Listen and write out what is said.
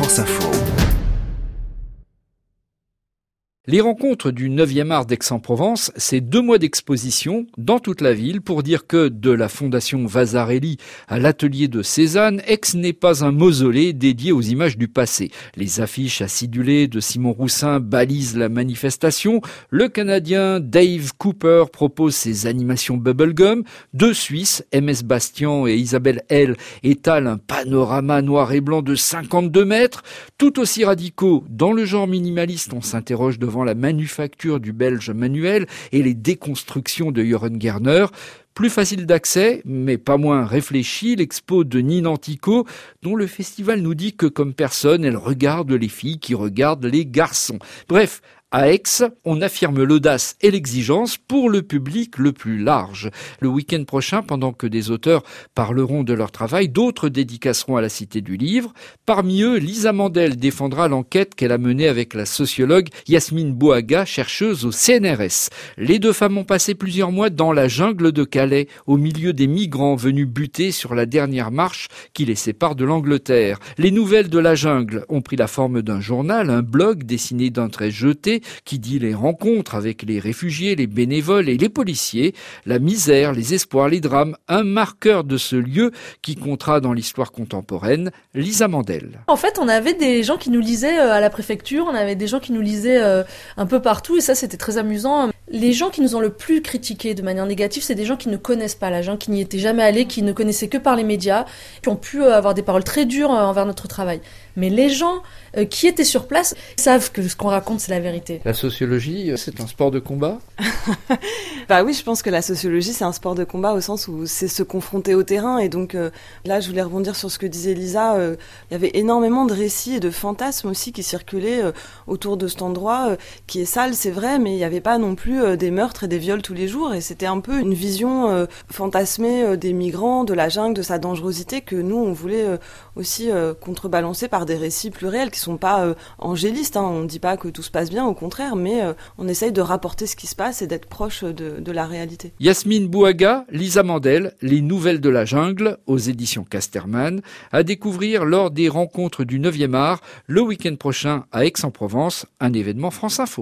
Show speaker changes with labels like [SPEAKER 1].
[SPEAKER 1] France Info.
[SPEAKER 2] Les rencontres du 9e art d'Aix-en-Provence, c'est 2 mois d'exposition dans toute la ville pour dire que de la fondation Vasarely à l'atelier de Cézanne, Aix n'est pas un mausolée dédié aux images du passé. Les affiches acidulées de Simon Roussin balisent la manifestation. Le Canadien Dave Cooper propose ses animations bubblegum. 2 Suisses, MS Bastian et Isabelle L, étalent un panorama noir et blanc de 52 mètres. Tout aussi radicaux, dans le genre minimaliste, on s'interroge devant la manufacture du Belge Manuel et les déconstructions de Joren Gerner. Plus facile d'accès, mais pas moins réfléchi, l'expo de Nina Antico, dont le festival nous dit que comme personne, elle regarde les filles qui regardent les garçons. Bref, à Aix, on affirme l'audace et l'exigence pour le public le plus large. Le week-end prochain, pendant que des auteurs parleront de leur travail, d'autres dédicaceront à la Cité du Livre. Parmi eux, Lisa Mandel défendra l'enquête qu'elle a menée avec la sociologue Yasmine Bouaga, chercheuse au CNRS. Les 2 femmes ont passé plusieurs mois dans la jungle de Calais, au milieu des migrants venus buter sur la dernière marche qui les sépare de l'Angleterre. Les nouvelles de la jungle ont pris la forme d'un journal, un blog dessiné d'un trait jeté, qui dit les rencontres avec les réfugiés, les bénévoles et les policiers, la misère, les espoirs, les drames, un marqueur de ce lieu qui comptera dans l'histoire contemporaine, Lisa Mandel.
[SPEAKER 3] En fait, on avait des gens qui nous lisaient à la préfecture, on avait des gens qui nous lisaient un peu partout et ça c'était très amusant. Les gens qui nous ont le plus critiqué de manière négative, c'est des gens qui ne connaissent pas la jungle, qui n'y étaient jamais allés, qui ne connaissaient que par les médias, qui ont pu avoir des paroles très dures envers notre travail. Mais les gens qui étaient sur place savent que ce qu'on raconte c'est la vérité.
[SPEAKER 2] La sociologie, c'est un sport de combat ?
[SPEAKER 4] Bah oui, je pense que la sociologie, c'est un sport de combat au sens où c'est se confronter au terrain. Et donc là, je voulais rebondir sur ce que disait Lisa. Il y avait énormément de récits et de fantasmes aussi qui circulaient autour de cet endroit qui est sale, c'est vrai, mais il n'y avait pas non plus des meurtres et des viols tous les jours. Et c'était un peu une vision fantasmée des migrants, de la jungle, de sa dangerosité que nous, on voulait aussi contrebalancer par des récits plus réels qui sont pas angélistes. On ne dit pas que tout se passe bien, au contraire, mais on essaye de rapporter ce qui se passe et d'être proche de la réalité.
[SPEAKER 2] Yasmine Bouaga, Lisa Mandel, Les Nouvelles de la Jungle, aux éditions Casterman, à découvrir lors des rencontres du 9e art, le week-end prochain à Aix-en-Provence, un événement France Info.